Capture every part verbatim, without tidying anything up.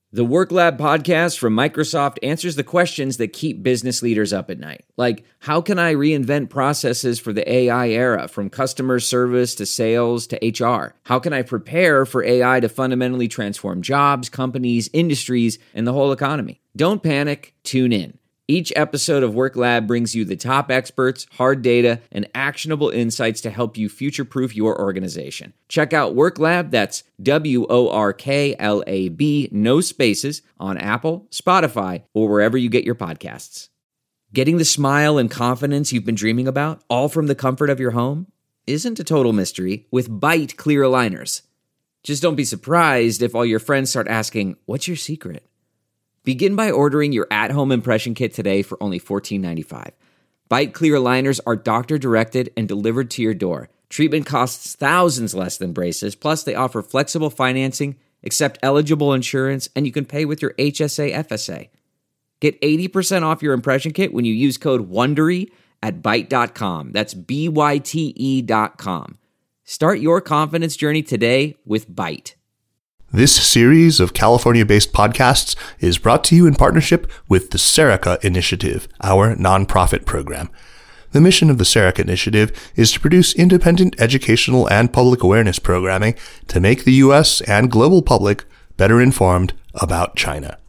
The Work Lab podcast from Microsoft answers the questions that keep business leaders up at night. Like, how can I reinvent processes for the A I era, from customer service to sales to H R? How can I prepare for A I to fundamentally transform jobs, companies, industries, and the whole economy? Don't panic, tune in. Each episode of Work Lab brings you the top experts, hard data, and actionable insights to help you future-proof your organization. Check out Work Lab, that's W O R K L A B, no spaces, on Apple, Spotify, or wherever you get your podcasts. Getting the smile and confidence you've been dreaming about, all from the comfort of your home, isn't a total mystery with Byte clear aligners. Just don't be surprised if all your friends start asking, "What's your secret?" Begin by ordering your at-home impression kit today for only fourteen ninety-five. Byte clear aligners are doctor-directed and delivered to your door. Treatment costs thousands less than braces, plus they offer flexible financing, accept eligible insurance, and you can pay with your H S A F S A. Get eighty percent off your impression kit when you use code WONDERY at byte dot com. That's B Y T E dot com. Start your confidence journey today with Byte. This series of California-based podcasts is brought to you in partnership with the Serica Initiative, our nonprofit program. The mission of the Serica Initiative is to produce independent educational and public awareness programming to make the U S and global public better informed about China.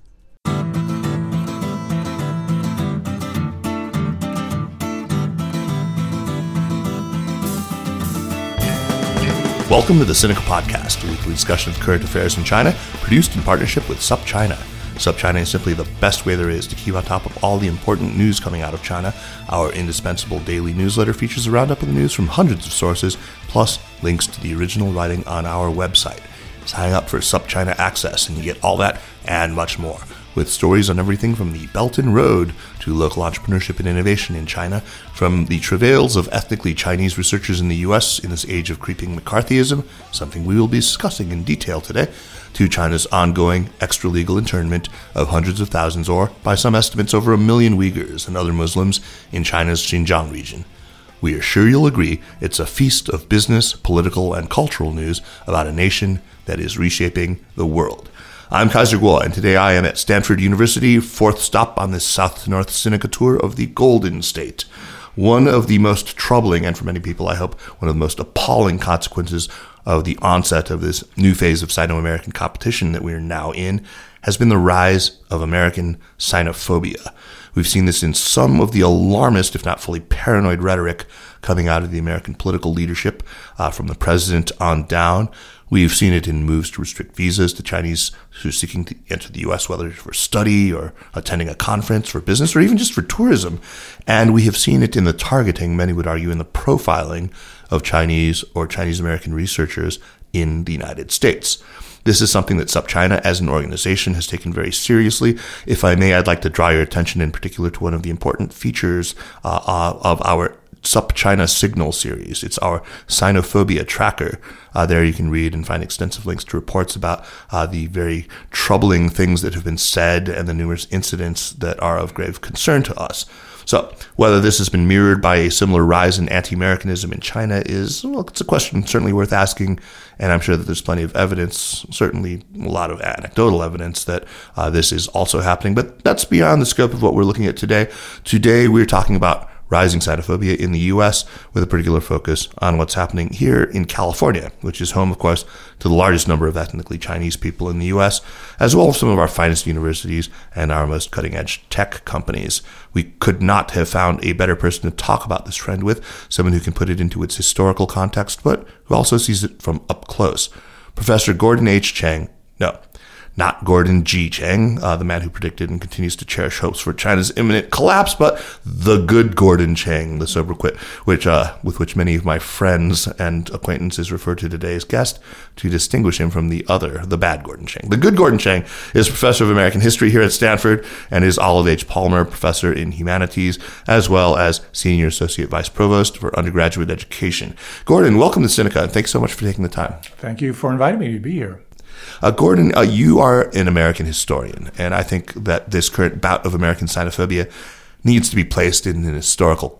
Welcome to the Sinica Podcast, a weekly discussion of current affairs in China, produced in partnership with SupChina. SupChina is simply the best way there is to keep on top of all the important news coming out of China. Our indispensable daily newsletter features a roundup of the news from hundreds of sources, plus links to the original writing on our website. Sign up for SupChina Access and you get all that and much more, with stories on everything from the Belt and Road to local entrepreneurship and innovation in China, from the travails of ethnically Chinese researchers in the U S in this age of creeping McCarthyism, something we will be discussing in detail today, to China's ongoing extra-legal internment of hundreds of thousands, or, by some estimates, over a million Uyghurs and other Muslims in China's Xinjiang region. We are sure you'll agree it's a feast of business, political, and cultural news about a nation that is reshaping the world. I'm Kaiser Kuo, and today I am at Stanford University, fourth stop on this south to north Sinica tour of the Golden State. One of the most troubling, and for many people I hope, one of the most appalling consequences of the onset of this new phase of Sino-American competition that we are now in has been the rise of American Sinophobia. We've seen this in some of the alarmist, if not fully paranoid rhetoric coming out of the American political leadership, uh, from the president on down. We've seen it in moves to restrict visas to Chinese who are seeking to enter the U S, whether for study or attending a conference, for business, or even just for tourism. And we have seen it in the targeting, many would argue, in the profiling of Chinese or Chinese American researchers in the United States. This is something that SupChina as an organization has taken very seriously. If I may, I'd like to draw your attention in particular to one of the important features uh, of our SupChina Signal series. It's our Sinophobia tracker. Uh, there you can read and find extensive links to reports about uh, the very troubling things that have been said and the numerous incidents that are of grave concern to us. So, whether this has been mirrored by a similar rise in anti-Americanism in China is, well, it's a question certainly worth asking, and I'm sure that there's plenty of evidence, certainly a lot of anecdotal evidence that uh, this is also happening, but that's beyond the scope of what we're looking at today. Today, we're talking about rising xenophobia in the U S, with a particular focus on what's happening here in California, which is home, of course, to the largest number of ethnically Chinese people in the U S, as well as some of our finest universities and our most cutting-edge tech companies. We could not have found a better person to talk about this trend with, someone who can put it into its historical context, but who also sees it from up close. Professor Gordon H. Chang, no, not Gordon G. Chang, uh, the man who predicted and continues to cherish hopes for China's imminent collapse, but the good Gordon Chang, the sobriquet, which uh, with which many of my friends and acquaintances refer to today's guest to distinguish him from the other, the bad Gordon Chang. The good Gordon Chang is professor of American history here at Stanford and is Olive H. Palmer Professor in Humanities, as well as Senior Associate Vice Provost for Undergraduate Education. Gordon, welcome to Sinica, and thanks so much for taking the time. Thank you for inviting me to be here. Uh, Gordon, uh, you are an American historian, and I think that this current bout of American xenophobia needs to be placed in an historical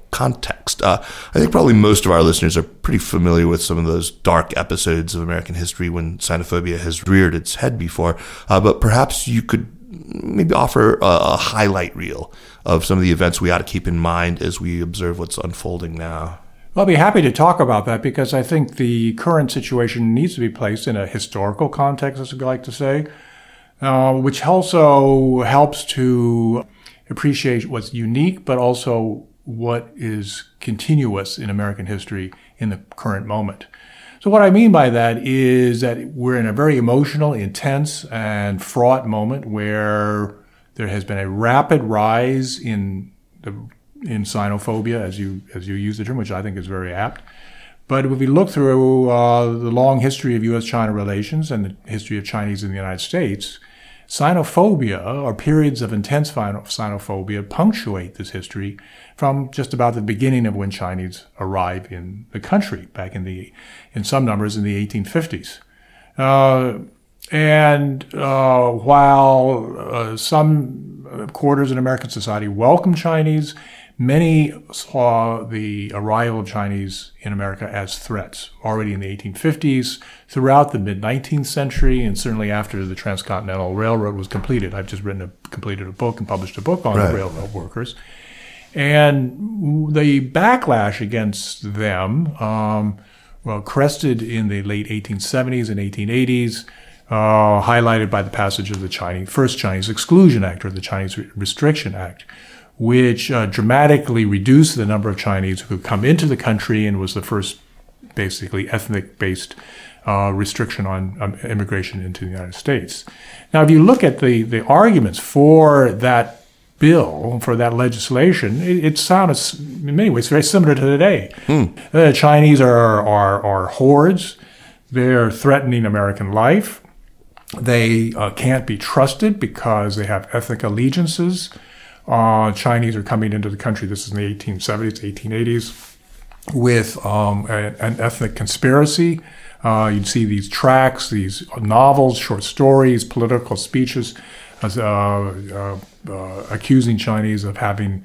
context. Uh, I think probably most of our listeners are pretty familiar with some of those dark episodes of American history when xenophobia has reared its head before. Uh, but perhaps you could maybe offer a, a highlight reel of some of the events we ought to keep in mind as we observe what's unfolding now. Well, I'll be happy to talk about that because I think the current situation needs to be placed in a historical context, as I like to say, uh, which also helps to appreciate what's unique, but also what is continuous in American history in the current moment. So what I mean by that is that we're in a very emotional, intense, and fraught moment where there has been a rapid rise in the in xenophobia, as you as you use the term, which I think is very apt. But if we look through uh, the long history of U S China relations and the history of Chinese in the United States, xenophobia, or periods of intense xenophobia, punctuate this history from just about the beginning of when Chinese arrived in the country, back in the, in some numbers, in the eighteen fifties. Uh, and uh, while uh, some quarters in American society welcomed Chinese, many saw the arrival of Chinese in America as threats already in the eighteen fifties, throughout the mid-nineteenth century, and certainly after the Transcontinental Railroad was completed. I've just written a, completed a book and published a book on right. the railroad workers. And the backlash against them, um, well, crested in the late eighteen seventies and eighteen eighties, uh, highlighted by the passage of the Chinese, first Chinese Exclusion Act, or the Chinese Restriction Act, which uh, dramatically reduced the number of Chinese who could come into the country and was the first basically ethnic-based uh, restriction on um, immigration into the United States. Now, if you look at the, the arguments for that bill, for that legislation, it, it sounds in many ways very similar to today. Hmm. The Chinese are, are, are hordes. They're threatening American life. They uh, can't be trusted because they have ethnic allegiances. Uh, Chinese are coming into the country, this is in the eighteen seventies, eighteen eighties, with um, a, an ethnic conspiracy. Uh, you'd see these tracts, these novels, short stories, political speeches, uh, uh, uh, accusing Chinese of having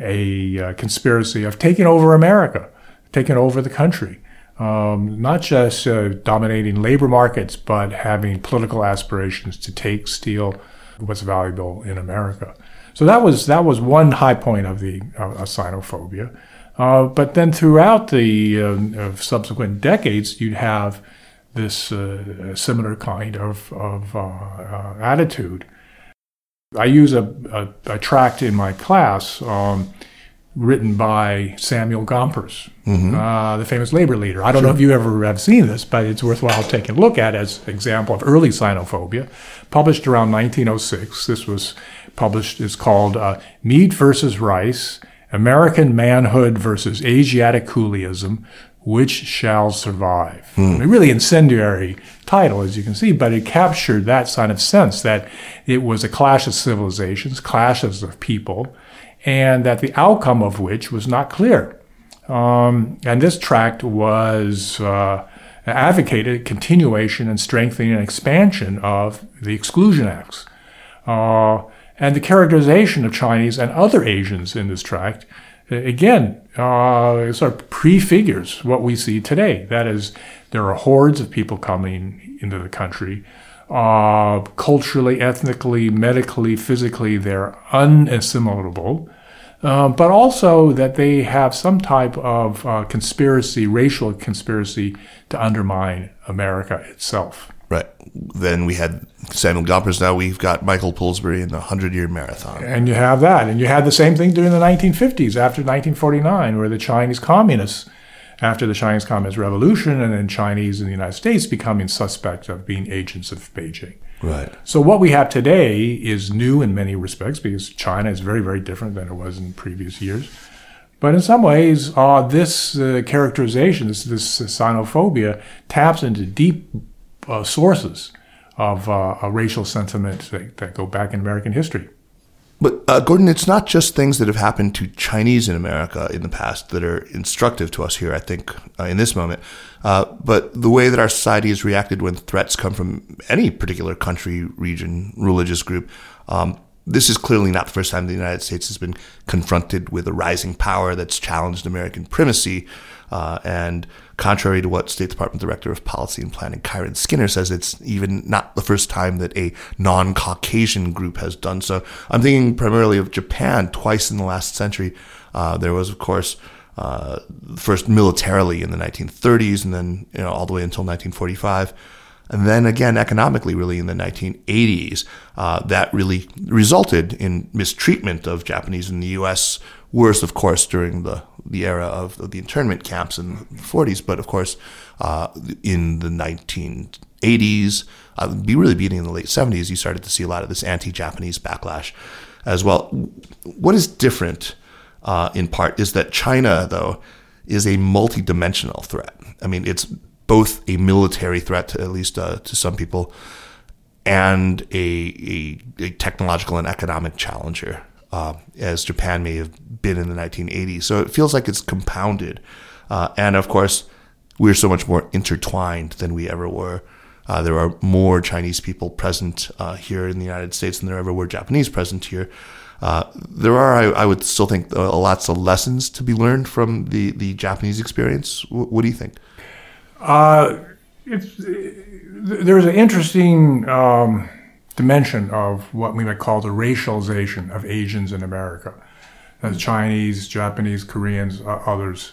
a uh, conspiracy of taking over America, taking over the country. Um, not just uh, dominating labor markets, but having political aspirations to take, steal what's valuable in America. So that was that was one high point of the uh, xenophobia. Uh, but then throughout the uh, subsequent decades, you'd have this uh, similar kind of, of uh, uh, attitude. I use a, a, a tract in my class um, written by Samuel Gompers, mm-hmm. uh, the famous labor leader. I don't sure. know if you ever have seen this, but it's worthwhile taking a look at as an example of early xenophobia. Published around nineteen oh six. This was published, it's called uh, Meat versus Rice, American Manhood versus Asiatic Coolieism, Which Shall Survive? Hmm. A really incendiary title, as you can see, but it captured that kind of sense that it was a clash of civilizations, clashes of people, and that the outcome of which was not clear. Um, and this tract was uh, advocated continuation and strengthening and expansion of the Exclusion Acts. Uh, and the characterization of Chinese and other Asians in this tract, again, uh, sort of prefigures what we see today. That is, there are hordes of people coming into the country. Uh, culturally, ethnically, medically, physically, they're unassimilatable. Uh, but also that they have some type of uh, conspiracy, racial conspiracy to undermine America itself. Right. Then we had Samuel Gompers. Now we've got Michael Pillsbury in the hundred-year marathon. And you have that. And you had the same thing during the nineteen fifties, after nineteen forty-nine, where the Chinese communists, after the Chinese Communist Revolution, and then Chinese in the United States becoming suspect of being agents of Beijing. Right. So what we have today is new in many respects because China is very, very different than it was in previous years. But in some ways, uh, this uh, characterization, this, this xenophobia, taps into deep uh, sources of uh, a racial sentiment that, that go back in American history. But, uh, Gordon, it's not just things that have happened to Chinese in America in the past that are instructive to us here, I think, uh, in this moment, uh, but the way that our society has reacted when threats come from any particular country, region, religious group. Um, this is clearly not the first time the United States has been confronted with a rising power that's challenged American primacy. Uh, and contrary to what State Department Director of Policy and Planning Kyron Skinner says, it's even not the first time that a non-Caucasian group has done so. I'm thinking primarily of Japan. Twice in the last century, uh, there was, of course, uh, first militarily in the nineteen thirties, and then you know all the way until nineteen forty-five. And then again, economically, really in the nineteen eighties, uh, that really resulted in mistreatment of Japanese in the U S. Worse, of course, during the, the era of, of the internment camps in the forties. But of course, uh, in the nineteen eighties, uh, be really beginning in the late seventies, you started to see a lot of this anti-Japanese backlash as well. What is different, uh, in part, is that China, though, is a multidimensional threat. I mean, it's both a military threat, to, at least uh, to some people, and a, a, a technological and economic challenger, uh, as Japan may have been in the nineteen eighties. So it feels like it's compounded. Uh, and of course, we're so much more intertwined than we ever were. Uh, there are more Chinese people present uh, here in the United States than there ever were Japanese present here. Uh, there are, I, I would still think, uh, lots of lessons to be learned from the, the Japanese experience. W- what do you think? Uh, it's, there's an interesting um, dimension of what we might call the racialization of Asians in America. That's Chinese, Japanese, Koreans, uh, others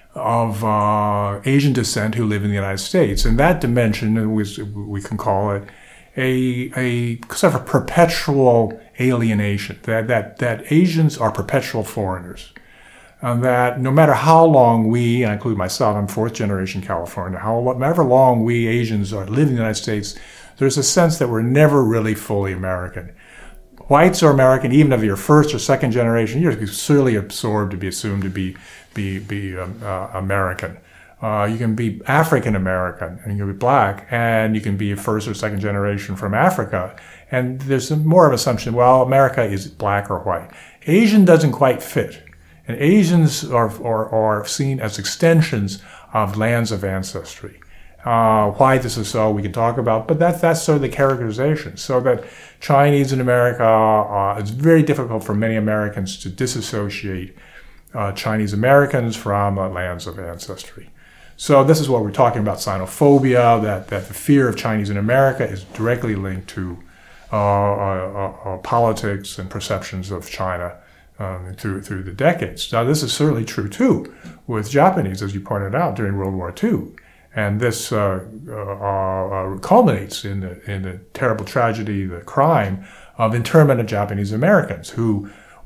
of uh, Asian descent who live in the United States. And that dimension, we, we can call it a, a sort of perpetual alienation, that, that, that Asians are perpetual foreigners. And that no matter how long we, and I include myself, I'm fourth generation California, however long we Asians are live in the United States, there's a sense that we're never really fully American. Whites are American, even if you're first or second generation, you're surely absorbed to be assumed to be be be um, uh, American. Uh, you can be African American, and you can be black, and you can be first or second generation from Africa. And there's more of an assumption, well, America is black or white. Asian doesn't quite fit. And Asians are, are, are seen as extensions of lands of ancestry. Uh, why this is so, we can talk about, but that's, that's sort of the characterization. So that Chinese in America, uh, it's very difficult for many Americans to disassociate uh, Chinese Americans from uh, lands of ancestry. So this is what we're talking about, xenophobia, that, that the fear of Chinese in America is directly linked to uh, uh, uh, politics and perceptions of China Um, through through the decades. Now, this is certainly true, too, with Japanese, as you pointed out, during World War Two. And this uh, uh, uh, culminates in the, in the terrible tragedy, the crime of internment of Japanese Americans who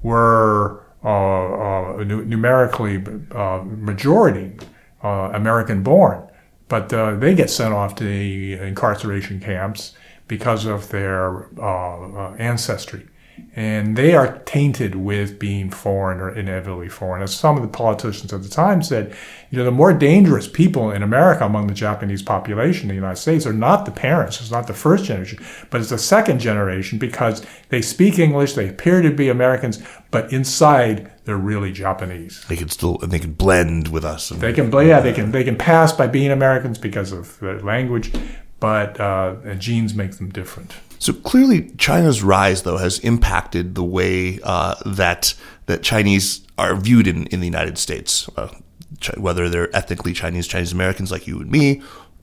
were uh, uh, numerically uh, majority uh, American-born. But uh, they get sent off to the incarceration camps because of their uh, uh, ancestry. And they are tainted with being foreign or inevitably foreign. As some of the politicians at the time said, you know, the more dangerous people in America among the Japanese population in the United States are not the parents, it's not the first generation, but it's the second generation because they speak English, they appear to be Americans, but inside they're really Japanese. They can still, they can blend with us. They can, yeah, they can, they can pass by being Americans because of their language, but uh, genes make them different. So clearly, China's rise, though, has impacted the way uh, that that Chinese are viewed in, in the United States, uh, ch- whether they're ethnically Chinese, Chinese Americans like you and me,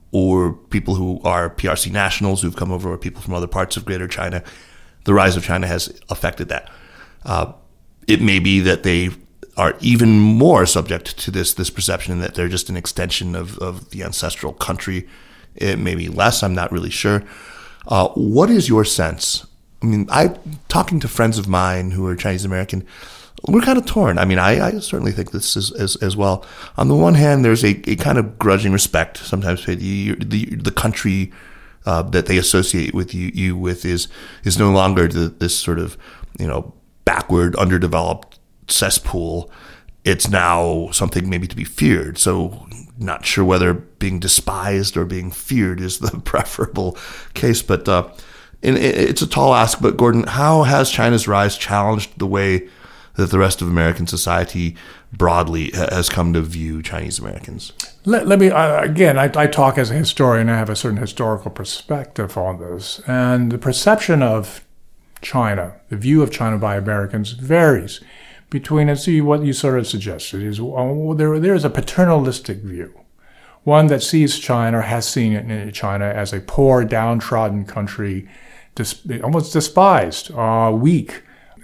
or people who are P R C nationals who've come over, or people from other parts of Greater China. The rise of China has affected that. Uh, it may be that they are even more subject to this this perception that they're just an extension of, of the ancestral country. It may be less. I'm not really sure. Uh, what is your sense? I mean, I talking to friends of mine who are Chinese American, we're kind of torn. I mean, I, I certainly think this is as, as well. On the one hand, there's a, a kind of grudging respect sometimes for the the, the country uh, that they associate with you, you with is is no longer the, this sort of you know backward, underdeveloped cesspool. It's now something maybe to be feared. So not sure whether being despised or being feared is the preferable case. But uh, and it's a tall ask. But Gordon, how has China's rise challenged the way that the rest of American society broadly has come to view Chinese Americans? Let, let me, uh, again, I, I talk as a historian. I have a certain historical perspective on this. And the perception of China, the view of China by Americans varies between, and see what you sort of suggested, is uh, there, there is a paternalistic view. One that sees China, or has seen it, China as a poor, downtrodden country, dis- almost despised, uh, weak,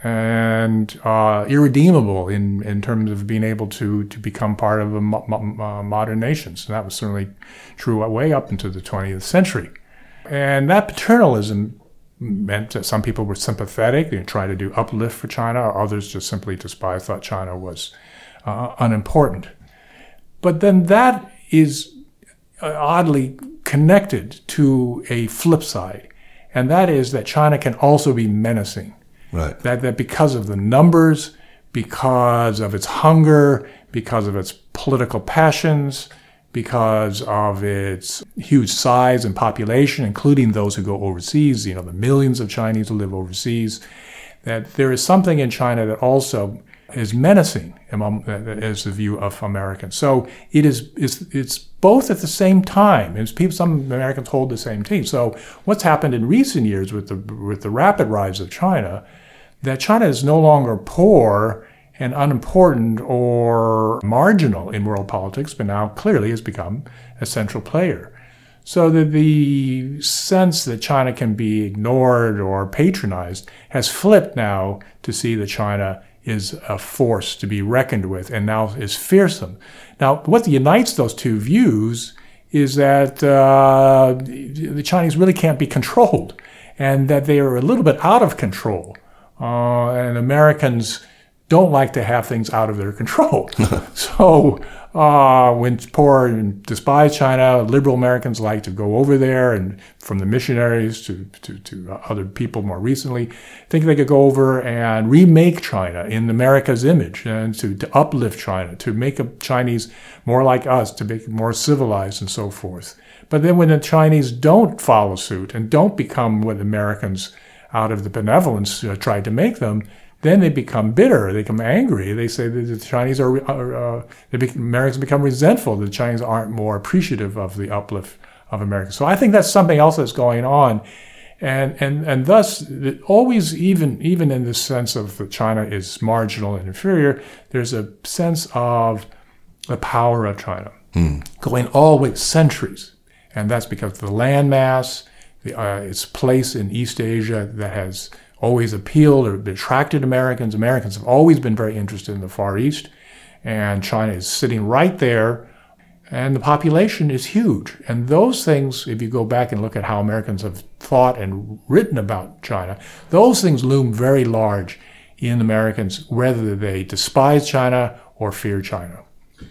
and uh, irredeemable in, in terms of being able to, to become part of a mo- mo- uh, modern nations. And that was certainly true way up into the twentieth century. And that paternalism meant that some people were sympathetic, they tried to do uplift for China, or others just simply despised, thought China was uh, unimportant. But then that is oddly connected to a flip side, and that is that China can also be menacing. Right. That, that because of the numbers, because of its hunger, because of its political passions, because of its huge size and population, including those who go overseas, you know, the millions of Chinese who live overseas, that there is something in China that also is menacing among, as the view of Americans. So it is, it's, it's both at the same time. It's people, some Americans hold the same team. So what's happened in recent years with the, with the rapid rise of China, that China is no longer poor and unimportant or marginal in world politics, but now clearly has become a central player. So that the sense that China can be ignored or patronized has flipped now to see that China is a force to be reckoned with and now is fearsome. Now, what unites those two views is that uh, the Chinese really can't be controlled, and that they are a little bit out of control. Uh, and Americans don't like to have things out of their control. So uh, when poor and despise China, liberal Americans like to go over there, and from the missionaries to, to, to other people more recently, think they could go over and remake China in America's image, and to, to uplift China, to make a Chinese more like us, to make it more civilized and so forth. But then when the Chinese don't follow suit and don't become what Americans, out of the benevolence, uh, tried to make them, then they become bitter, they become angry. They say that the Chinese are, are uh, they be, Americans become resentful that the Chinese aren't more appreciative of the uplift of America. So I think that's something else that's going on. And, and, and thus, always, even, even in this sense of that China is marginal and inferior, there's a sense of the power of China mm. going all the way centuries. And that's because of the landmass, the, uh, its place in East Asia that has always appealed or attracted Americans. Americans have always been very interested in the Far East, and China is sitting right there, and the population is huge. And those things, if you go back and look at how Americans have thought and written about China, those things loom very large in Americans, whether they despise China or fear China.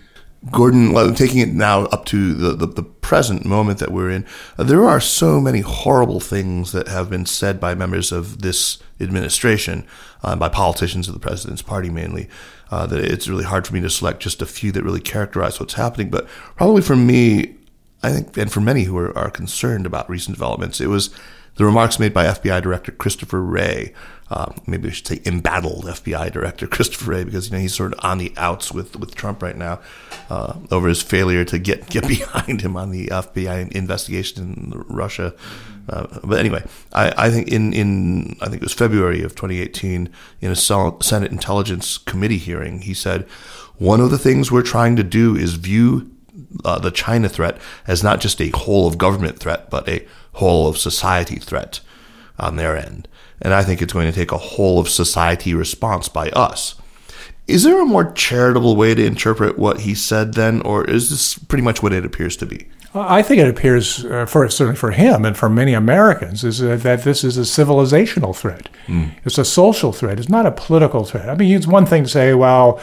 Gordon, well, taking it now up to the, the, the present moment that we're in, uh, there are so many horrible things that have been said by members of this administration, uh, by politicians of the president's party mainly, uh, that it's really hard for me to select just a few that really characterize what's happening. But probably for me, I think, and for many who are, are concerned about recent developments, it was the remarks made by F B I Director Christopher Wray. Uh, maybe we should say embattled F B I Director Christopher Wray, because you know he's sort of on the outs with, with Trump right now uh, over his failure to get, get behind him on the F B I investigation in Russia. Uh, but anyway, I, I think in, in I think it was February of twenty eighteen, in a Senate Intelligence Committee hearing, he said, "One of the things we're trying to do is view uh, the China threat as not just a whole of government threat, but a whole of society threat on their end. And I think it's going to take a whole of society response by us." Is there a more charitable way to interpret what he said then, or is this pretty much what it appears to be? I think it appears, uh, for certainly for him and for many Americans, is uh, that this is a civilizational threat. Mm. It's a social threat. It's not a political threat. I mean, it's one thing to say, well,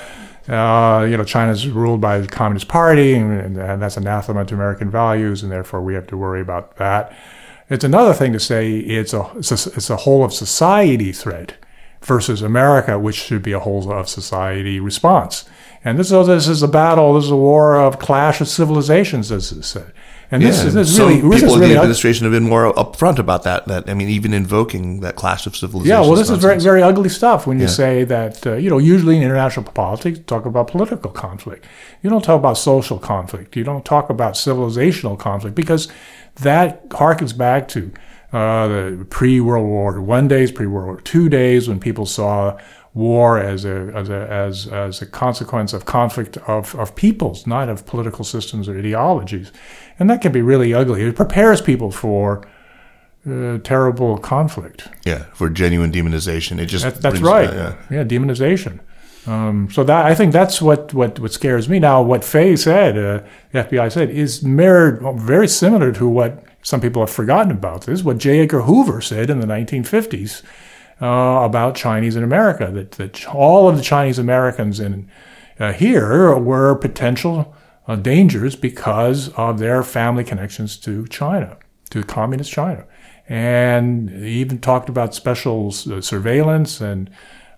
uh, you know, China's ruled by the Communist Party, and, and that's anathema to American values, and therefore we have to worry about that. It's another thing to say it's a, it's a, it's a whole of society threat versus America, which should be a whole of society response. And this, so this is a battle, this is a war of clash of civilizations, as it said. And this yeah, is this some really, people this is in really the administration have been more upfront about that. That I mean, even invoking that clash of civilizations. Yeah, well, this nonsense. is very, very ugly stuff. When you yeah. say that, uh, you know, usually in international politics, you talk about political conflict. You don't talk about social conflict. You don't talk about civilizational conflict, because that harkens back to uh, the pre-World War One days, pre-World War Two days, when people saw war as a as a as as a consequence of conflict of of peoples, not of political systems or ideologies, and that can be really ugly. It prepares people for uh, terrible conflict. Yeah, for genuine demonization. It just that, that's brings, right. Uh, yeah. yeah, demonization. Um, so that I think that's what, what, what scares me. Now, what Fay said, uh, the F B I said, is mirrored very similar to what some people have forgotten about. This is what J. Edgar Hoover said in the nineteen fifties uh, about Chinese in America. That that all of the Chinese Americans in uh, here were potential uh, dangers because of their family connections to China, to communist China, and he even talked about special uh, surveillance and.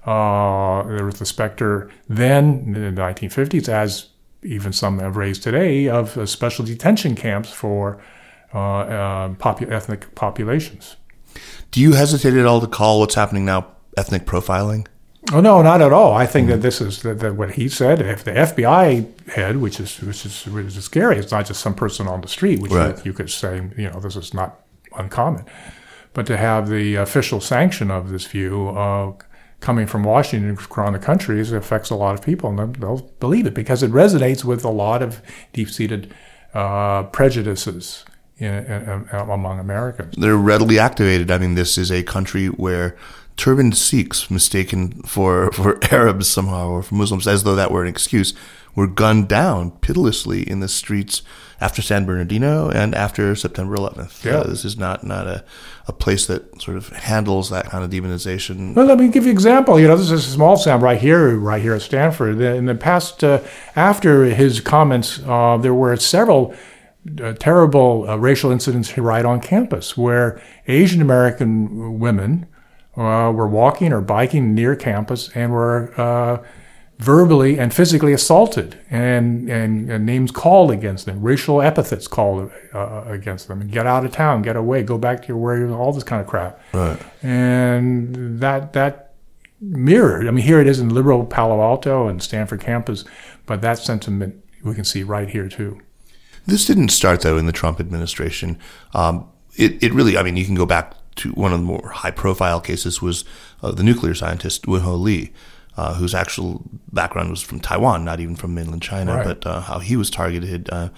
Uh, there was the specter then in the nineteen fifties, as even some have raised today, of uh, special detention camps for uh, uh, popu- ethnic populations. Do you hesitate at all to call what's happening now ethnic profiling? Oh no, not at all. I think mm-hmm. that this is that, that what he said. If the F B I head, which is which is which is scary, it's not just some person on the street, which right. you, you could say, you know, this is not uncommon, but to have the official sanction of this view. Uh, coming from Washington around the country, it affects a lot of people, and they'll believe it because it resonates with a lot of deep-seated uh, prejudices in, in, in, among Americans. They're readily activated. I mean, this is a country where turbaned Sikhs, mistaken for, for Arabs somehow or for Muslims, as though that were an excuse, were gunned down pitilessly in the streets after San Bernardino and after September eleventh. Yeah. Uh, this is not, not a, a place that sort of handles that kind of demonization. Well, let me give you an example. You know, this is a small town right here, right here at Stanford. In the past, uh, after his comments, uh, there were several uh, terrible uh, racial incidents right on campus where Asian American women uh, were walking or biking near campus and were uh, verbally and physically assaulted, and, and, and names called against them, racial epithets called uh, against them. Get out of town, get away, go back to your where you're, all this kind of crap. Right. And that that mirrored. I mean, here it is in liberal Palo Alto and Stanford campus, but that sentiment we can see right here too. This didn't start though in the Trump administration. Um, it it really. I mean, you can go back to one of the more high-profile cases was uh, the nuclear scientist Wen-Ho Lee. Uh, whose actual background was from Taiwan, not even from mainland China, right. but uh, how he was targeted. Uh,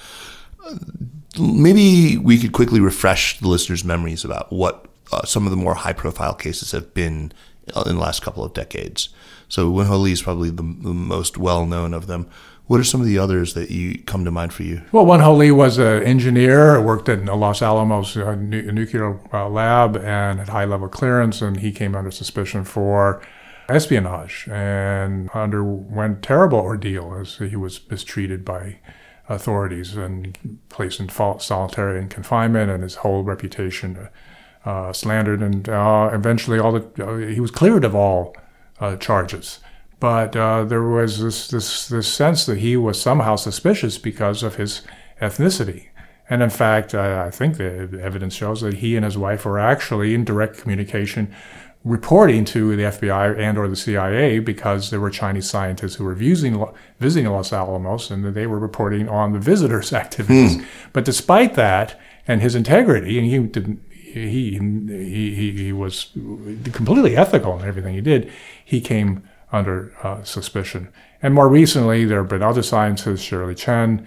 maybe we could quickly refresh the listeners' memories about what uh, some of the more high-profile cases have been in the last couple of decades. So Wen-Ho Lee is probably the, the most well-known of them. What are some of the others that you come to mind for you? Well, Wen-Ho Lee was an engineer, worked at Los Alamos uh, nu- nuclear uh, lab and had high-level clearance, and he came under suspicion for espionage and underwent terrible ordeal as he was mistreated by authorities and placed in solitary confinement, and his whole reputation uh, slandered. And uh, eventually, all the uh, he was cleared of all uh, charges. But uh, there was this, this this sense that he was somehow suspicious because of his ethnicity. And in fact, I, I think the evidence shows that he and his wife were actually in direct communication, reporting to the F B I and or the C I A because there were Chinese scientists who were visiting, visiting Los Alamos, and they were reporting on the visitors' activities. Hmm. But despite that, and his integrity, and he didn't, he, he he he was completely ethical in everything he did, he came under uh, suspicion. And more recently, there have been other scientists, Shirley Chen,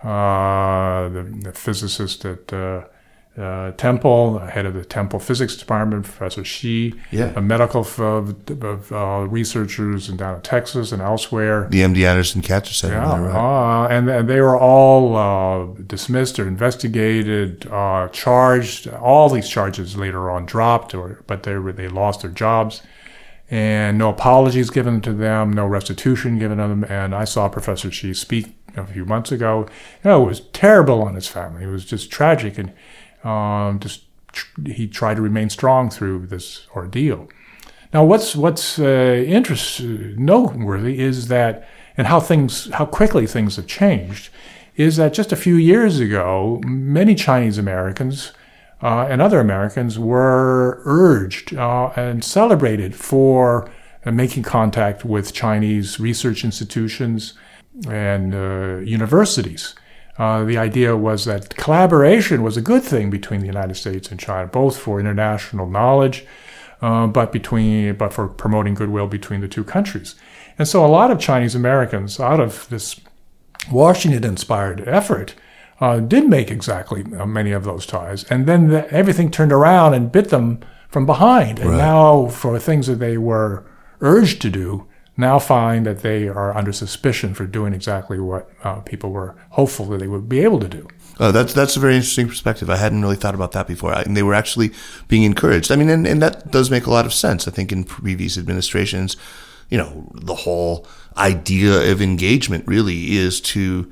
uh, the, the physicist at uh, Uh, Temple, head of the Temple Physics Department, Professor Shi, yeah. a medical f- of, uh, researchers in down in Texas and elsewhere. The M D Anderson Cancer Center. Yeah, right? uh, and, and they were all uh, dismissed or investigated, uh, charged. All these charges later on dropped, or but they were, they lost their jobs, and no apologies given to them, no restitution given to them. And I saw Professor Shi speak a few months ago. You know, it was terrible on his family. It was just tragic, and Um, just tr- he tried to remain strong through this ordeal. Now, what's what's uh, interest noteworthy is that, and how things, how quickly things have changed, is that just a few years ago, many Chinese Americans uh, and other Americans were urged uh, and celebrated for uh, making contact with Chinese research institutions and uh, universities. Uh, the idea was that collaboration was a good thing between the United States and China, both for international knowledge, uh, but between but for promoting goodwill between the two countries. And so a lot of Chinese Americans, out of this Washington-inspired effort, uh, did make exactly uh, many of those ties. And then the, everything turned around and bit them from behind. And right. now, for things that they were urged to do, now find that they are under suspicion for doing exactly what uh, people were hopeful that they would be able to do. Oh, that's that's a very interesting perspective. I hadn't really thought about that before. I, and they were actually being encouraged. I mean, and, and that does make a lot of sense. I think in previous administrations, you know, the whole idea of engagement really is to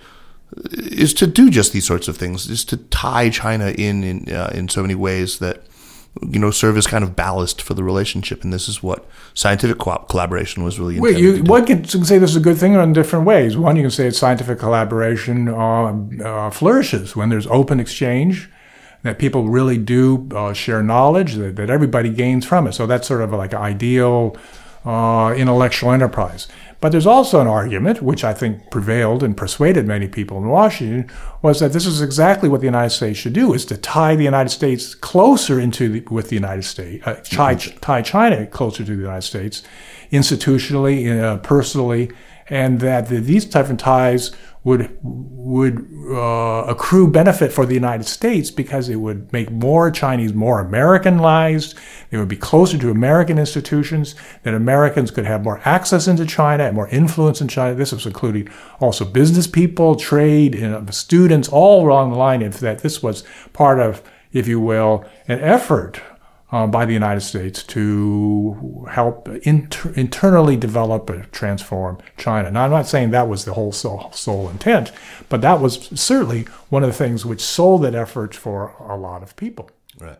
is to do just these sorts of things, is to tie China in in, uh, in so many ways that, you know, serve as kind of ballast for the relationship. And this is what scientific co- collaboration was really intended well, you, to do. One can say this is a good thing in different ways. One, you can say scientific collaboration uh, uh, flourishes when there's open exchange, that people really do uh, share knowledge, that, that everybody gains from it. So that's sort of like an ideal uh, intellectual enterprise. But there's also an argument, which I think prevailed and persuaded many people in Washington, was that this is exactly what the United States should do, is to tie the United States closer into the, with the United States, uh, tie, tie China closer to the United States, institutionally, uh, personally, and that the, these type of ties would would uh, accrue benefit for the United States because it would make more Chinese more Americanized. They would be closer to American institutions, that Americans could have more access into China and more influence in China. This was including also business people, trade, you know, students, all along the line, if that this was part of, if you will, an effort Uh, by the United States to help inter- internally develop and transform China. Now, I'm not saying that was the whole sole, sole intent, but that was certainly one of the things which sold that effort for a lot of people. Right.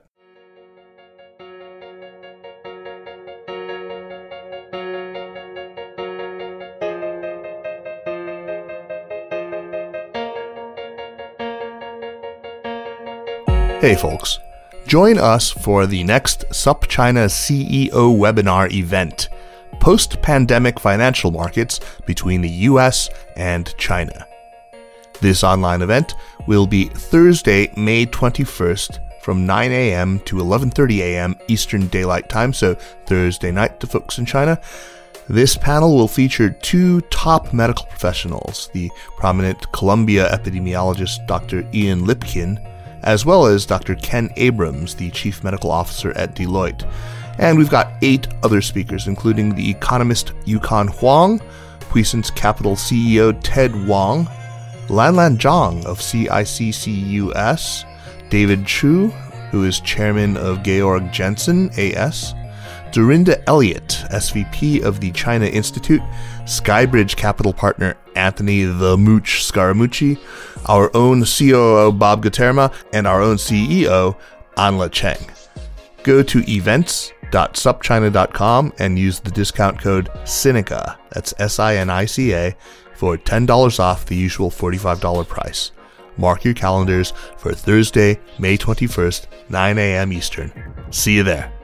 Hey, folks. Join us for the next SupChina C E O webinar event, Post-Pandemic Financial Markets Between the U S and China. This online event will be Thursday, May twenty-first from nine a.m. to eleven thirty a.m. Eastern Daylight Time, so Thursday night to folks in China. This panel will feature two top medical professionals, the prominent Columbia epidemiologist Doctor Ian Lipkin, as well as Doctor Ken Abrams, the Chief Medical Officer at Deloitte. And we've got eight other speakers, including the economist Yukon Huang, Puissance Capital C E O Ted Wang, Lanlan Zhang of C I C C U S, David Chu, who is chairman of Georg Jensen A S, Dorinda Elliott, S V P of the China Institute, Skybridge Capital partner Anthony the Mooch Scaramucci, our own C O O Bob Guterma, and our own C E O Anla Cheng. Go to events dot supchina dot com and use the discount code SINICA, that's S I N I C A, for ten dollars off the usual forty-five dollars price. Mark your calendars for Thursday, May twenty-first, nine a.m. Eastern. See you there.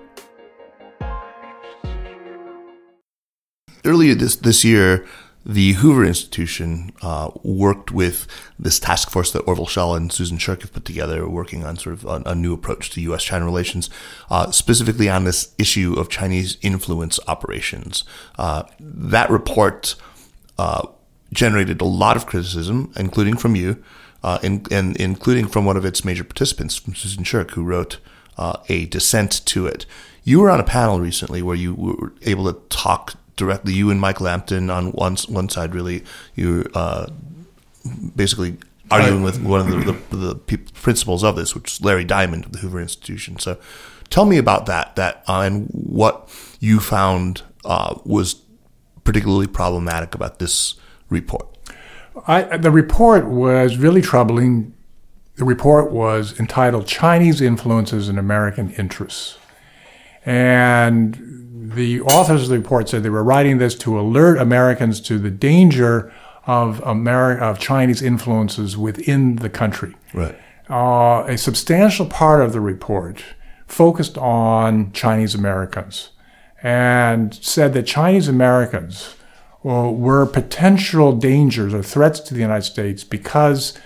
Earlier this, this year, the Hoover Institution uh, worked with this task force that Orville Schell and Susan Shirk have put together, working on sort of a, a new approach to U S China relations, uh, specifically on this issue of Chinese influence operations. Uh, that report uh, generated a lot of criticism, including from you, uh, in, and including from one of its major participants, from Susan Shirk, who wrote uh, a dissent to it. You were on a panel recently where you were able to talk directly, you and Mike Lampton on one one side, really, you uh, basically arguing with one of the, the, the principals of this, which is Larry Diamond of the Hoover Institution. So tell me about that, that uh, and what you found uh, was particularly problematic about this report. I, the report was really troubling. The report was entitled Chinese Influences in American Interests. And the authors of the report said they were writing this to alert Americans to the danger of Ameri- of Chinese influences within the country. Right. Uh, a substantial part of the report focused on Chinese Americans and said that Chinese Americans uh, were potential dangers or threats to the United States because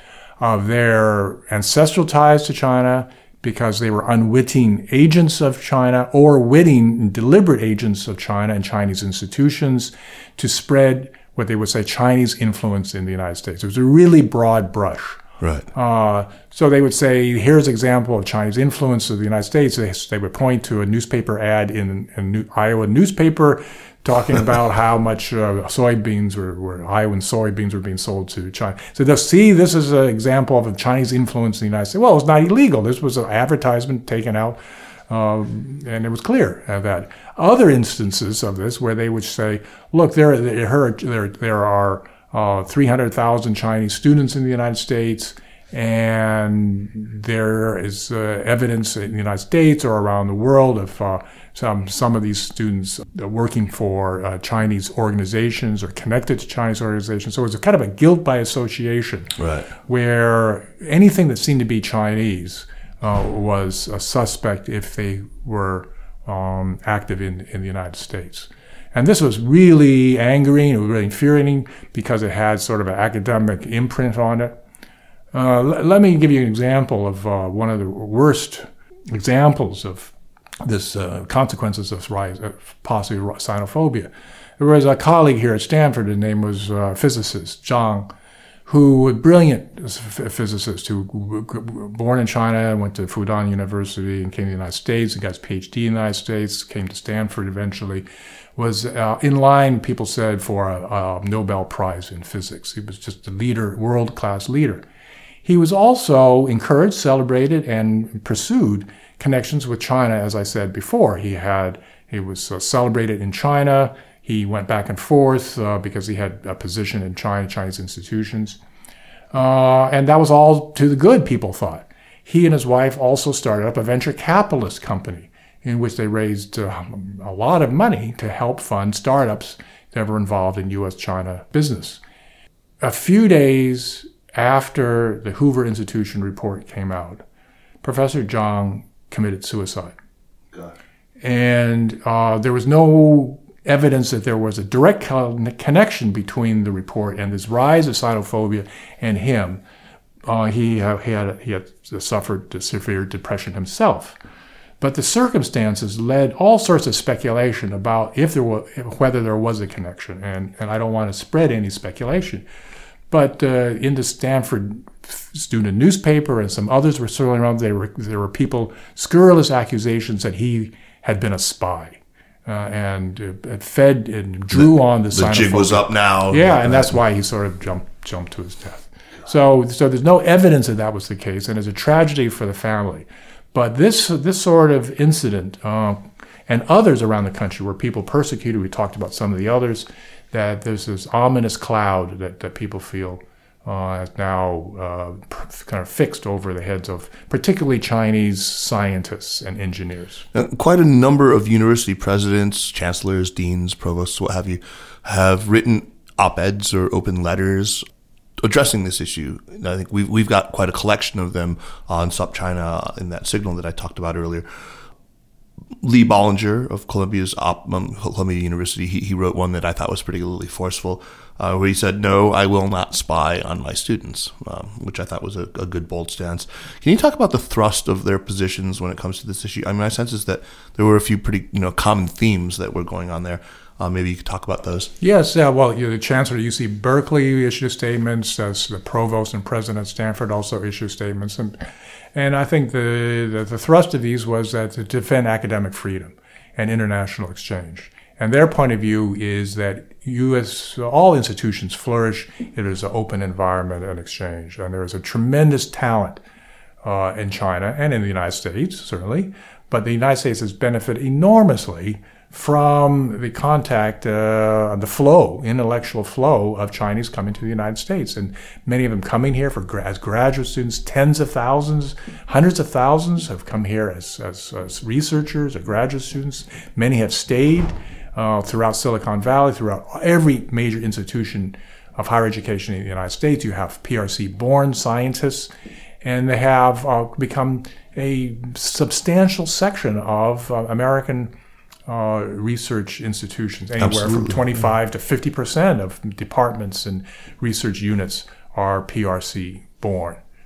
of their ancestral ties to China, because they were unwitting agents of China or witting deliberate agents of China and Chinese institutions to spread what they would say Chinese influence in the United States. It was a really broad brush. Right. Uh, so they would say, here's an example of Chinese influence of the United States. They, they would point to a newspaper ad in a new Iowa newspaper talking about how much uh, soybeans were, were Iowan soybeans were being sold to China. So they'll see this is an example of a Chinese influence in the United States. Well, it's not illegal. This was an advertisement taken out, um, and it was clear uh, that. Other instances of this where they would say, look, there, there, there, there are uh, three hundred thousand Chinese students in the United States, and there is uh, evidence in the United States or around the world of uh, some some of these students working for uh, Chinese organizations or connected to Chinese organizations. So it's a kind of a guilt by association, right, where anything that seemed to be Chinese uh, was a suspect if they were um, active in, in the United States. And this was really angering, it was really infuriating because it had sort of an academic imprint on it. Uh, l- let me give you an example of uh, one of the worst examples of this uh, consequences of rise, uh, possibly xenophobia. There was a colleague here at Stanford, his name was uh, physicist Zhang, who was a brilliant physicist who was born in China, went to Fudan University and came to the United States and got his PhD in the United States, came to Stanford eventually, was uh, in line, people said, for a, a Nobel Prize in physics. He was just a leader, world-class leader. He was also encouraged, celebrated, and pursued connections with China, as I said before. He had he was uh, celebrated in China. He went back and forth uh, because he had a position in China, Chinese institutions. Uh, and that was all to the good, people thought. He and his wife also started up a venture capitalist company in which they raised uh, a lot of money to help fund startups that were involved in U S China business. A few days after the Hoover Institution report came out, Professor Zhang committed suicide. God. And uh, there was no evidence that there was a direct connection between the report and this rise of xenophobia and him. Uh, he, uh, he, had, he had suffered severe depression himself. But the circumstances led all sorts of speculation about if there was, whether there was a connection. And, and I don't want to spread any speculation. But uh, in the Stanford student newspaper and some others were swirling around, there were, there were people, scurrilous accusations that he had been a spy. Uh, and uh, fed and drew the, on the The jig was up now. Yeah, and that's why he sort of jumped jumped to his death. So, so there's no evidence that that was the case, and it's a tragedy for the family. But this this sort of incident uh, and others around the country where people persecuted, we talked about some of the others, that there's this ominous cloud that, that people feel uh, is now uh, kind of fixed over the heads of particularly Chinese scientists and engineers. Now, quite a number of university presidents, chancellors, deans, provosts, what have you, have written op-eds or open letters addressing this issue. And I think we've, we've got quite a collection of them on SupChina in that signal that I talked about earlier. Lee Bollinger of Columbia's op, um, Columbia University, he, he wrote one that I thought was particularly forceful, uh, where he said, "No, I will not spy on my students," um, which I thought was a, a good, bold stance. Can you talk about the thrust of their positions when it comes to this issue? I mean, my sense is that there were a few pretty, you know, common themes that were going on there. Uh, maybe you could talk about those. Yes, uh, well, you know, the chancellor at U C Berkeley issued statements, as the provost and president at Stanford also issued statements, and and I think the, the the thrust of these was that to defend academic freedom and international exchange. And their point of view is that U S all institutions flourish if there's an open environment and exchange, and there is a tremendous talent uh, in China and in the United States, certainly, but the United States has benefited enormously from the contact, uh, the flow, intellectual flow of Chinese coming to the United States. And many of them coming here for as graduate students, tens of thousands, hundreds of thousands have come here as, as, as researchers or graduate students. Many have stayed uh, throughout Silicon Valley, throughout every major institution of higher education in the United States. You have P R C-born scientists, and they have uh, become a substantial section of uh, American Uh, research institutions. Anywhere Absolutely. From twenty-five to fifty percent of departments and research units are P R C born.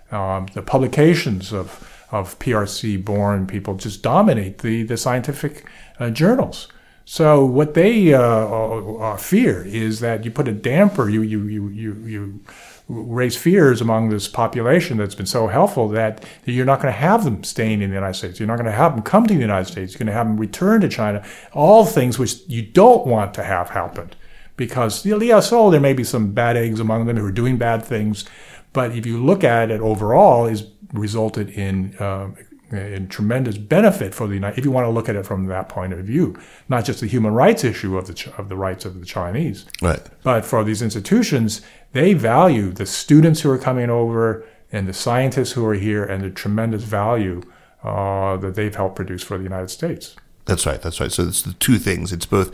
Um, the publications of of P R C-born people just dominate the the scientific uh, journals. So what they uh, uh, fear is that you put a damper, you you you you you raise fears among this population that's been so helpful that you're not going to have them staying in the United States. You're not going to have them come to the United States. You're going to have them return to China. All things which you don't want to have happen, because you know, so there may be some bad eggs among them who are doing bad things, but if you look at it overall, is resulted in uh, in tremendous benefit for the United. If you want to look at it from that point of view, not just the human rights issue of the of the rights of the Chinese, right? But for these institutions, they value the students who are coming over and the scientists who are here, and the tremendous value uh, that they've helped produce for the United States. That's right. That's right. So it's the two things. It's both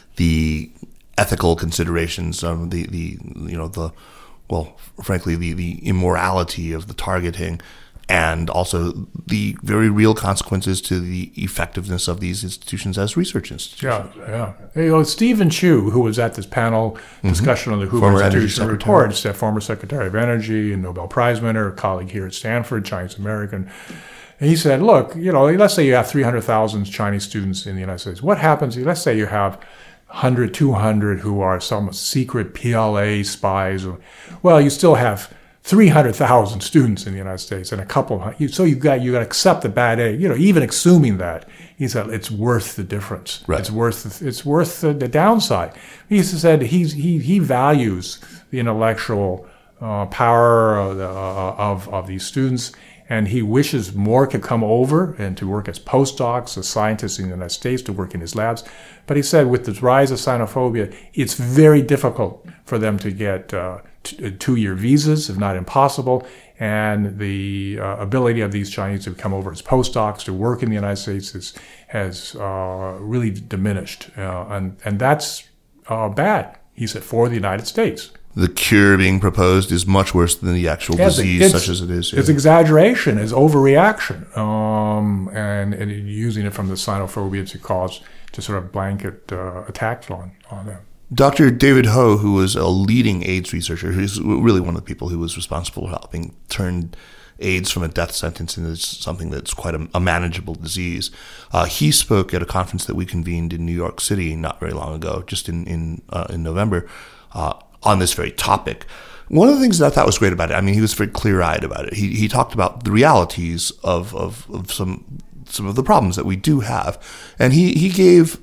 the ethical considerations, um, the the you know the well, frankly, the the immorality of the targeting, and also the very real consequences to the effectiveness of these institutions as research institutions. Yeah, yeah. You know, Stephen Chu, who was at this panel discussion mm-hmm. on the Hoover former Institution report, is a former Secretary of Energy and Nobel Prize winner, a colleague here at Stanford, Chinese American. And he said, look, you know, let's say you have three hundred thousand Chinese students in the United States. What happens, let's say you have one hundred, two hundred who are some secret P L A spies. Well, you still have three hundred thousand students in the United States and a couple of, so you got you got to accept the bad egg, you know, even assuming that. He said it's worth the difference. Right. It's worth it's worth the, the downside. He said he's, he he values the intellectual uh, power of, the, uh, of of these students, and he wishes more could come over and to work as postdocs, as scientists in the United States, to work in his labs. But he said with the rise of xenophobia, it's very difficult for them to get uh, t- two-year visas, if not impossible. And the uh, ability of these Chinese to come over as postdocs to work in the United States is, has uh, really diminished. Uh, and, and that's uh, bad, he said, for the United States. The cure being proposed is much worse than the actual yeah, disease, such as it is. Yeah. It's exaggeration, it's overreaction, um, and, and using it from the xenophobia to cause to sort of blanket uh, attacks on, on them. Doctor David Ho, who was a leading AIDS researcher, who's really one of the people who was responsible for helping turn AIDS from a death sentence into something that's quite a, a manageable disease. Uh, he spoke at a conference that we convened in New York City not very long ago, just in in, uh, in November, uh, on this very topic. One of the things that I thought was great about it, I mean, he was very clear-eyed about it. He he talked about the realities of of, of some some of the problems that we do have, and he he gave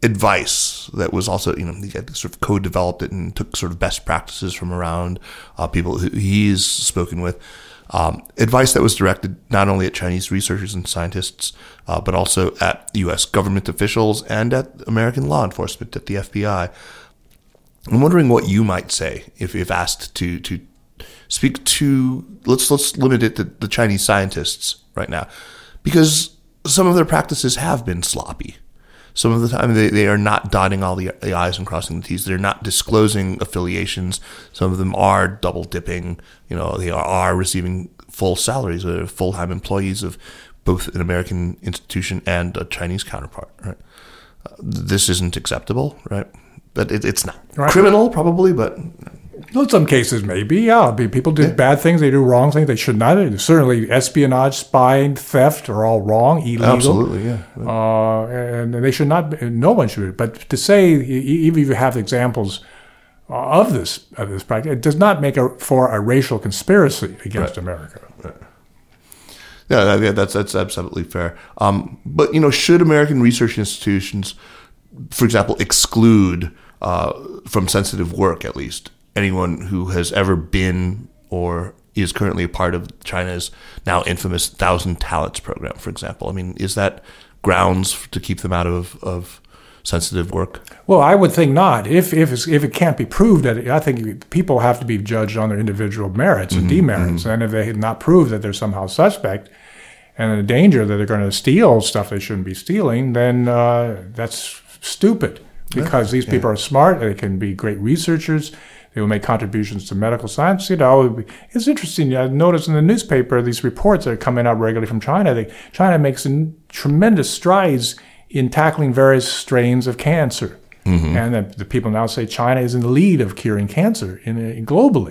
advice that was also, you know, he had sort of co-developed it and took sort of best practices from around uh, people who he's spoken with. Um, advice that was directed not only at Chinese researchers and scientists, uh, but also at U S government officials and at American law enforcement, at the F B I. I'm wondering what you might say if, if asked to to speak to, let's let's limit it to the Chinese scientists right now, because some of their practices have been sloppy. Some of the time they, they are not dotting all the, the I's and crossing the T's. They're not disclosing affiliations. Some of them are double dipping. You know, they are, are receiving full salaries. They're full-time employees of both an American institution and a Chinese counterpart. Right? Uh, this isn't acceptable, right? But it, it's not right. Criminal, probably, but well, in some cases, maybe, yeah. People do yeah. bad things. They do wrong things. They should not. Certainly, espionage, spying, theft are all wrong, illegal. Absolutely, yeah. Uh, and they should not. No one should. But to say, even if you have examples of this of this practice, it does not make a, for a racial conspiracy against right. America. Right. Yeah, that's that's absolutely fair. Um, but you know, should American research institutions, for example, exclude uh, from sensitive work, at least, anyone who has ever been or is currently a part of China's now infamous Thousand Talents program, for example? I mean, is that grounds to keep them out of, of sensitive work? Well, I would think not. If if it's, if it can't be proved, that I think people have to be judged on their individual merits and mm-hmm, demerits. Mm-hmm. And if they have not proved that they're somehow suspect and in danger that they're going to steal stuff they shouldn't be stealing, then uh, that's stupid. Because these people yeah. are smart, they can be great researchers, they will make contributions to medical science. You know, it's interesting. I noticed in the newspaper these reports that are coming out regularly from China. They, China makes tremendous strides in tackling various strains of cancer, mm-hmm. and the, the people now say China is in the lead of curing cancer in, in globally.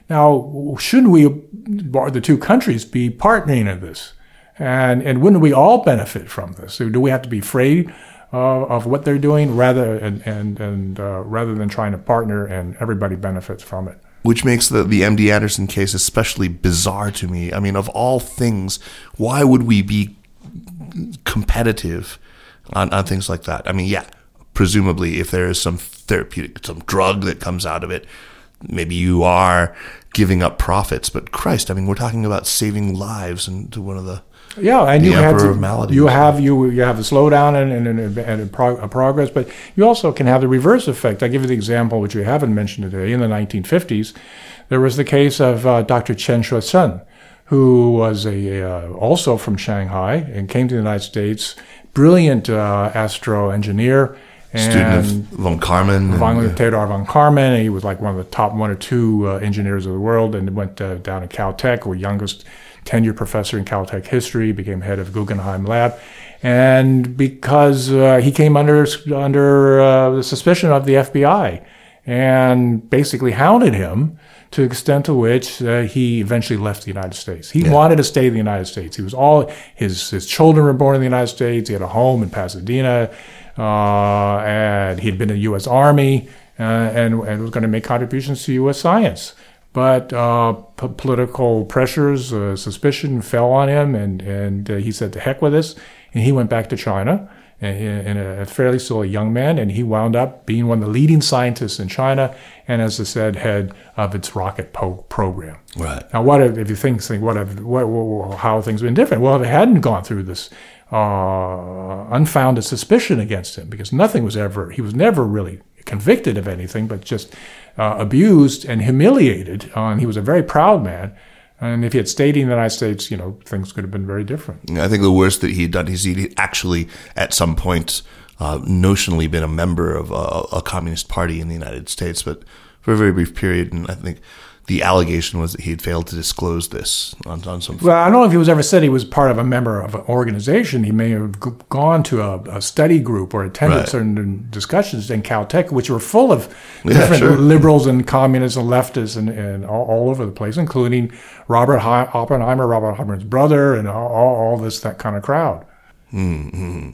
Now, shouldn't we, the two countries, be partnering in this? And and wouldn't we all benefit from this? So do we have to be afraid uh, of what they're doing rather and and, and uh, rather than trying to partner and everybody benefits from it? Which makes the, the M D Anderson case especially bizarre to me. I mean, of all things, why would we be competitive on, on things like that? I mean, yeah, presumably if there is some therapeutic, some drug that comes out of it, maybe you are giving up profits. But Christ, I mean, we're talking about saving lives and to one of the Yeah, and the you have emperor to, of maladies. you have you you have a slowdown and and, and, and a, prog- a progress, but you also can have the reverse effect. I give you the example which we haven't mentioned today. In the nineteen fifties, there was the case of uh, Doctor Chen Shuo-sun, who was a uh, also from Shanghai and came to the United States. Brilliant uh, astro engineer. Student of von Karman. Von and, Theodor von Karman. He was like one of the top one or two uh, engineers of the world, and went uh, down to Caltech, or youngest tenured professor in Caltech history, became head of Guggenheim Lab. And because uh, he came under under uh, the suspicion of the F B I, and basically hounded him to the extent to which uh, he eventually left the United States. He yeah. wanted to stay in the United States. He was all his his children were born in the United States. He had a home in Pasadena. Uh, and he'd been in the U S Army uh, and, and was going to make contributions to U S science. But uh, p- political pressures, uh, suspicion fell on him, and, and uh, he said, to heck with this. And he went back to China, and, and a fairly still a young man, and he wound up being one of the leading scientists in China, and as I said, head of its rocket po- program. Right. Now, what if, if you think, think what, if, what, what, how have things been different? Well, if it hadn't gone through this Uh, unfounded suspicion against him, because nothing was ever, he was never really convicted of anything, but just uh, abused and humiliated. Uh, and he was a very proud man. And if he had stayed in the United States, you know, things could have been very different. I think the worst that he had done is he actually, at some point, uh, notionally been a member of a, a communist party in the United States, but for a very brief period. And I think the allegation was that he had failed to disclose this on, on some. Well, I don't know if he was ever said he was part of a member of an organization. He may have g- gone to a, a study group or attended Right. certain discussions in Caltech, which were full of Yeah, different sure. liberals and communists and leftists and, and all, all over the place, including Robert Hi- Oppenheimer, Robert Oppenheimer's brother, and all, all, all this, that kind of crowd. Mm-hmm.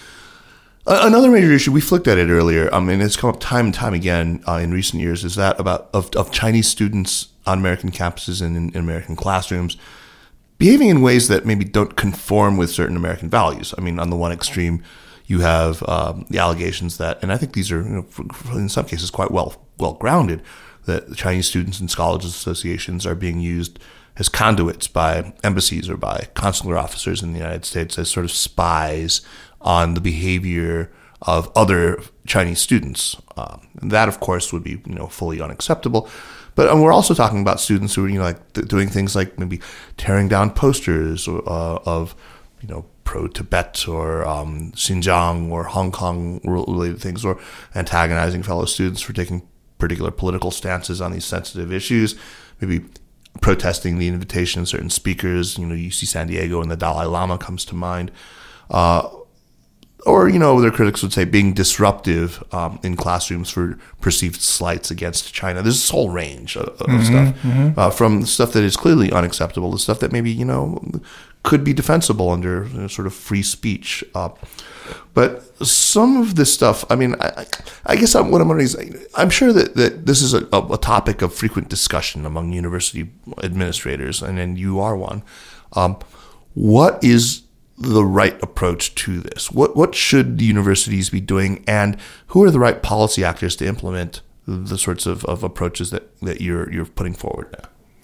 Another major issue, we flicked at it earlier, I mean, it's come up time and time again uh, in recent years, is that about of, of Chinese students on American campuses and in, in American classrooms behaving in ways that maybe don't conform with certain American values. I mean, on the one extreme, you have um, the allegations that, and I think these are, you know, in some cases quite well well grounded, that Chinese students and scholars associations are being used as conduits by embassies or by consular officers in the United States as sort of spies on the behavior of other Chinese students. Um, and that, of course, would be, you know, fully unacceptable. But um, we're also talking about students who are, you know, like th- doing things like maybe tearing down posters or, uh, of, you know, pro-Tibet or um, Xinjiang or Hong Kong-related things, or antagonizing fellow students for taking particular political stances on these sensitive issues, maybe protesting the invitation of certain speakers. You know, U C San Diego and the Dalai Lama comes to mind. Uh, Or, you know, their critics would say being disruptive um, in classrooms for perceived slights against China. There's this whole range of, of mm-hmm, stuff, mm-hmm. Uh, from stuff that is clearly unacceptable to stuff that maybe, you know, could be defensible under, you know, sort of free speech. Uh, but some of this stuff, I mean, I, I guess I'm, what I'm wondering is, I'm sure that, that this is a, a topic of frequent discussion among university administrators, and, and you are one. Um, what is the right approach to this? What what should the universities be doing, and who are the right policy actors to implement the sorts of, of approaches that, that you're you're putting forward now?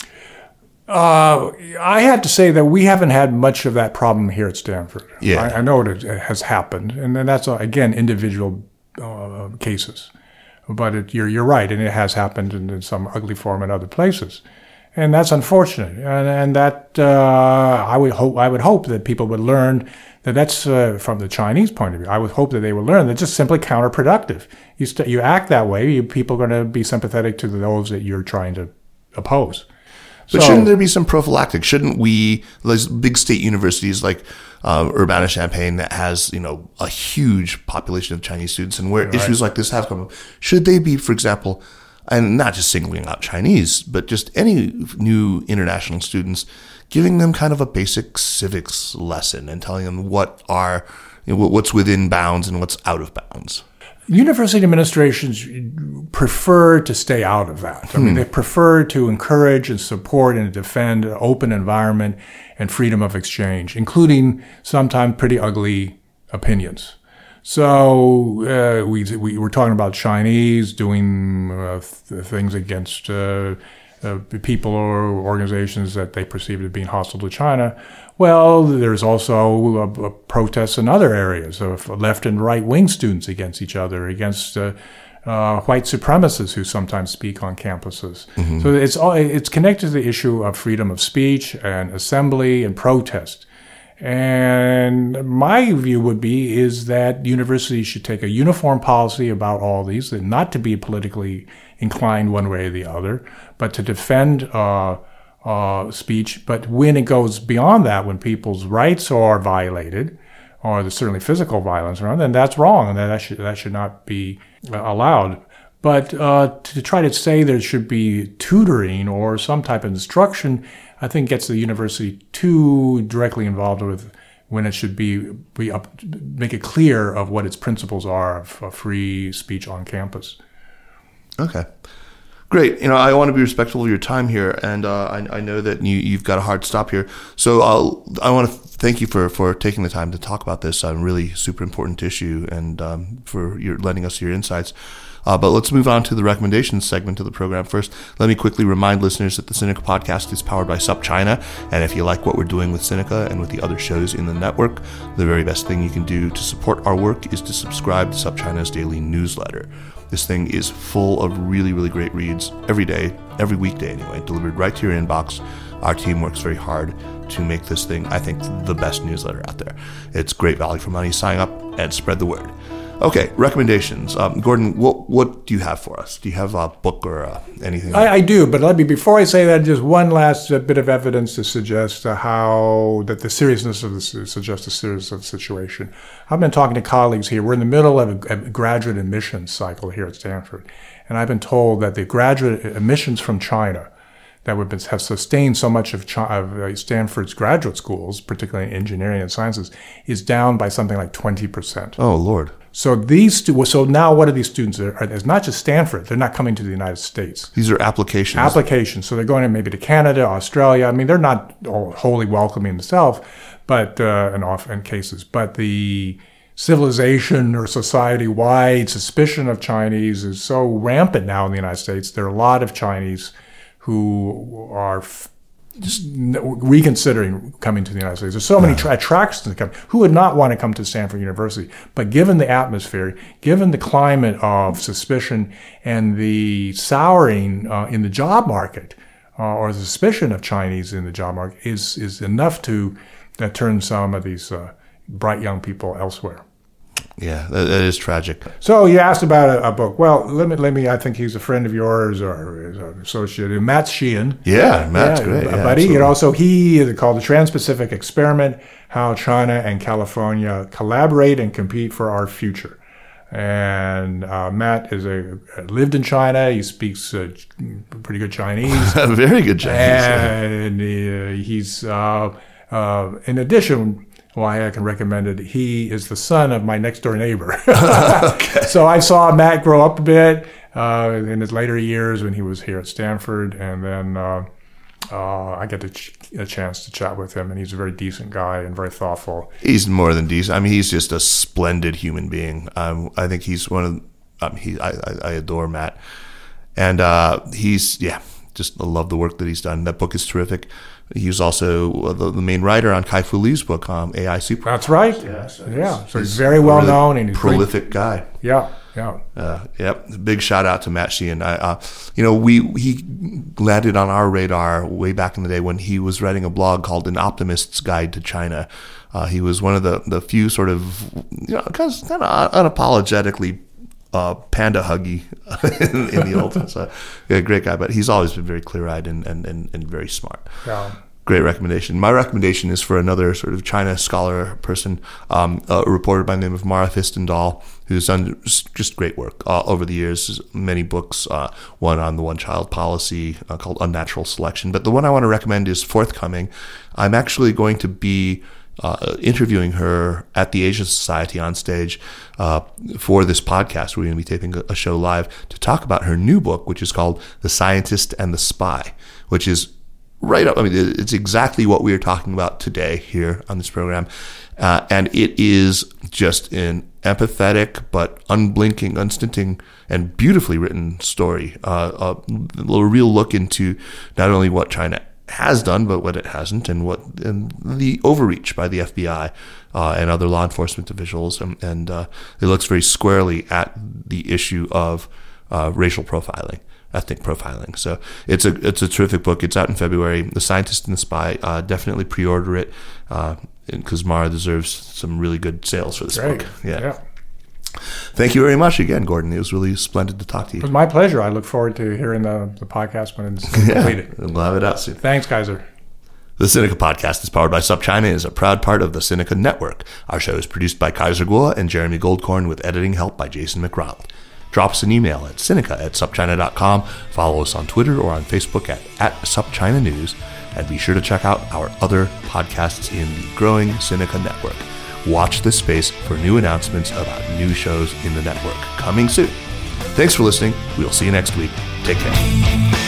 Uh, I have to say that we haven't had much of that problem here at Stanford. Yeah. I, I know it has happened, and then that's uh, again individual uh, cases. But it, you're you're right, and it has happened in, in some ugly form in other places. And that's unfortunate, and, and that uh, I would hope I would hope that people would learn that that's uh, from the Chinese point of view. I would hope that they would learn that it's just simply counterproductive. You st- you act that way, you, people are going to be sympathetic to those that you're trying to oppose. But so, shouldn't there be some prophylactic? Shouldn't we, those big state universities like uh, Urbana-Champaign, that has, you know, a huge population of Chinese students, and where right. issues like this have come up, should they be, for example, and not just singling out Chinese, but just any new international students, giving them kind of a basic civics lesson and telling them what are, you know, what's within bounds and what's out of bounds. University administrations prefer to stay out of that. I mean, they prefer to encourage and support and defend an open environment and freedom of exchange, including sometimes pretty ugly opinions. So uh, we, we were talking about Chinese doing uh, th- things against uh, uh, people or organizations that they perceive as being hostile to China. Well, there's also uh, protests in other areas of left and right wing students against each other, against uh, uh, white supremacists who sometimes speak on campuses. Mm-hmm. So it's all, it's connected to the issue of freedom of speech and assembly and protest. And my view would be is that universities should take a uniform policy about all these, and not to be politically inclined one way or the other, but to defend uh, uh, speech. But when it goes beyond that, when people's rights are violated, or there's certainly physical violence around, then that's wrong, and that should that should not be allowed. But uh, to try to say there should be tutoring or some type of instruction, I think gets the university too directly involved with when it should be, be up, make it clear of what its principles are of, of free speech on campus. Okay. Great. You know, I want to be respectful of your time here, and uh, I, I know that you, you've got a hard stop here. So I'll, I want to thank you for, for taking the time to talk about this uh, really super important issue, and um, for your lending us your insights. Uh, but let's move on to the recommendations segment of the program first. Let me quickly remind listeners that the Sinica podcast is powered by SupChina, and if you like what we're doing with Sinica and with the other shows in the network, the very best thing you can do to support our work is to subscribe to SupChina's daily newsletter. This thing is full of really, really great reads every day, every weekday anyway, delivered right to your inbox. Our team works very hard to make this thing, I think, the best newsletter out there. It's great value for money. Sign up and spread the word. Okay, recommendations. Um, Gordon, what what do you have for us? Do you have a book or uh, anything? I, I do, but let me, before I say that, just one last uh, bit of evidence to suggest uh, how, that the seriousness of this, suggests the seriousness of the situation. I've been talking to colleagues here. We're in the middle of a, a graduate admissions cycle here at Stanford, and I've been told that the graduate admissions from China that would have sustained so much of, China, of Stanford's graduate schools, particularly in engineering and sciences, is down by something like twenty percent. Oh, Lord. So these stu- so now what are these students? It's not just Stanford. They're not coming to the United States. These are applications. Applications. So they're going maybe to Canada, Australia. I mean, they're not wholly welcoming themselves, but uh, in often cases. But the civilization or society-wide suspicion of Chinese is so rampant now in the United States. There are a lot of Chinese who are f- just reconsidering coming to the United States. There's so many tra- attractions to come. Who would not want to come to Stanford University? But given the atmosphere, given the climate of suspicion and the souring uh, in the job market, uh, or the suspicion of Chinese in the job market, is is enough to uh, turn some of these uh, bright young people elsewhere. Yeah, that, that is tragic. So you asked about a, a book. Well, let me, let me, I think he's a friend of yours or an associate, Matt Sheehan. Yeah, Matt's yeah, great. A yeah, buddy. absolutely. And also he is called The Trans-Pacific Experiment, How China and California Collaborate and Compete for Our Future. And uh, Matt is a lived in China. He speaks uh, pretty good Chinese. Very good Chinese. And uh, he's, uh, uh, in addition, why I can recommend it, he is the son of my next door neighbor. Okay. So I saw Matt grow up a bit uh, in his later years when he was here at Stanford, and then uh, uh, I got a, ch- a chance to chat with him, and he's a very decent guy and very thoughtful. He's more than decent. I mean, he's just a splendid human being. Um, I think he's one of, um, he, I, I, I adore Matt. And uh, he's, yeah, just I love the work that he's done. That book is terrific. He's also the, the main writer on Kai-Fu Lee's book, um, A I Super. That's right. Yeah, so yeah. he's, so he's very well really known and he's prolific great. guy. Yeah, yeah. Uh, yep. Big shout out to Matt Sheehan. I, uh, you know, we he landed on our radar way back in the day when he was writing a blog called An Optimist's Guide to China. Uh, he was one of the, the few sort of, you know, kind of, kind of unapologetically Uh, panda huggy in, in the old so yeah, great guy, but he's always been very clear-eyed and, and, and, and very smart. Yeah. Great recommendation. My recommendation is for another sort of China scholar person, um, a reporter by the name of Mara Hvistendahl, who's done just great work uh, over the years. Many books, uh, one on the one-child policy uh, called Unnatural Selection. But the one I want to recommend is forthcoming. I'm actually going to be uh, interviewing her at the Asia Society on stage uh, for this podcast. We're going to be taping a show live to talk about her new book, which is called The Scientist and the Spy, which is right up. I mean, it's exactly what we are talking about today here on this program. Uh, and it is just an empathetic but unblinking, unstinting, and beautifully written story. Uh, a, a real look into not only what China has done, but what it hasn't, and what and the overreach by the F B I uh, and other law enforcement officials. And, and uh, it looks very squarely at the issue of uh, racial profiling, ethnic profiling. So it's a it's a terrific book. It's out in February. The Scientist and the Spy. Uh, definitely pre-order it because uh, Mara deserves some really good sales for this Great. book. Yeah. yeah. Thank you very much again, Gordon. It was really splendid to talk to you. It was my pleasure. I look forward to hearing the, the podcast when it's completed. Yeah, we'll have it out soon. Thanks, Kaiser. The Sinica Podcast is powered by SupChina and is a proud part of the Sinica Network. Our show is produced by Kaiser Kuo and Jeremy Goldkorn with editing help by Jason McRonald. Drop us an email at Sinica at supchina dot com. Follow us on Twitter or on Facebook at, at SupChina News. And be sure to check out our other podcasts in the growing Sinica Network. Watch this space for new announcements about new shows in the network coming soon. Thanks for listening. We'll see you next week. Take care.